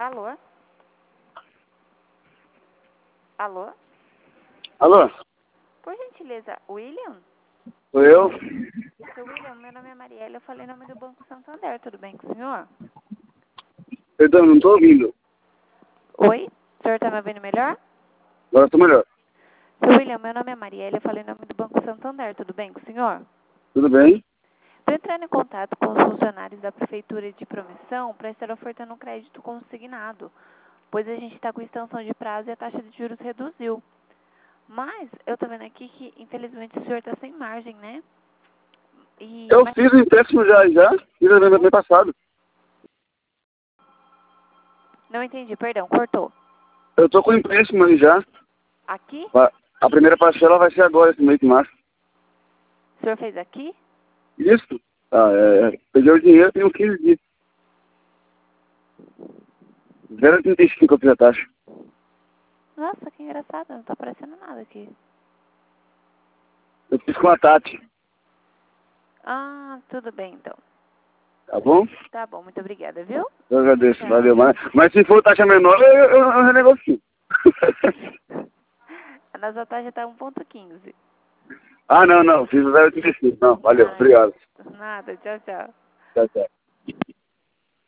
Alô? Alô? Alô? Por gentileza, William? Sou eu? Seu William, meu nome é Mariela, eu falei em nome do Banco Santander, tudo bem com o senhor? Perdão, não tô ouvindo. Oi? O senhor tá me ouvindo melhor? Agora tô melhor. Seu William, meu nome é Mariela, eu falei em nome do Banco Santander, tudo bem com o senhor? Tudo bem? Estou entrando em contato com os funcionários da Prefeitura de Promissão para estar ofertando um crédito consignado, pois a gente está com extensão de prazo e a taxa de juros reduziu. Mas eu tô vendo aqui que, infelizmente, o senhor está sem margem, né? Eu Mas fiz o empréstimo já. Fiz no mês passado. não entendi, perdão, cortou. Eu tô com o empréstimo aí já. Aqui? A primeira parcela vai ser agora, esse mês de março. O senhor fez aqui? Isso? Peguei o dinheiro, tem uns 15 dias. 0,35 eu fiz a taxa. Nossa, que engraçado, não tá aparecendo nada aqui. Eu fiz com a Tati. Ah, tudo bem então. Tá bom? Tá bom, muito obrigada, viu? Eu agradeço, Tchau. valeu. Mas se for taxa menor, eu renegocio. A nossa taxa tá 1,15. Não. Fiz o 0,35. Não, valeu. Ai, Obrigado. nada, tchau, tchau. Tchau, tchau.